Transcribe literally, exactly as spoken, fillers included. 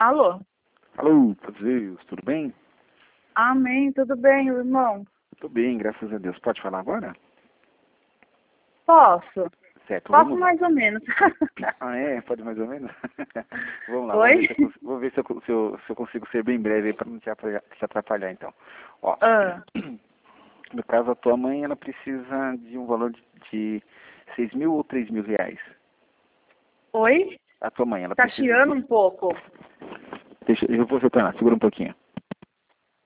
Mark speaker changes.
Speaker 1: Alô?
Speaker 2: Alô, Deus, tudo bem?
Speaker 1: Amém, tudo bem, irmão?
Speaker 2: Tudo bem, graças a Deus. Pode falar agora?
Speaker 1: Posso?
Speaker 2: Certo,
Speaker 1: Posso
Speaker 2: vamos lá.
Speaker 1: mais ou menos.
Speaker 2: Ah, é? Pode mais ou menos? Vamos lá, vamos
Speaker 1: Oi?
Speaker 2: ver, se eu, cons- vou ver se eu, co- se eu, se eu consigo ser bem breve para não te atrapalhar, te atrapalhar, então. Ó,
Speaker 1: Ah,
Speaker 2: no caso, a tua mãe, ela precisa de um valor de, de seis mil ou três mil reais.
Speaker 1: oi?
Speaker 2: A tua mãe, ela
Speaker 1: Tá
Speaker 2: precisa
Speaker 1: chiando
Speaker 2: de...
Speaker 1: um pouco.
Speaker 2: Deixa, eu vou retornar, segura um pouquinho.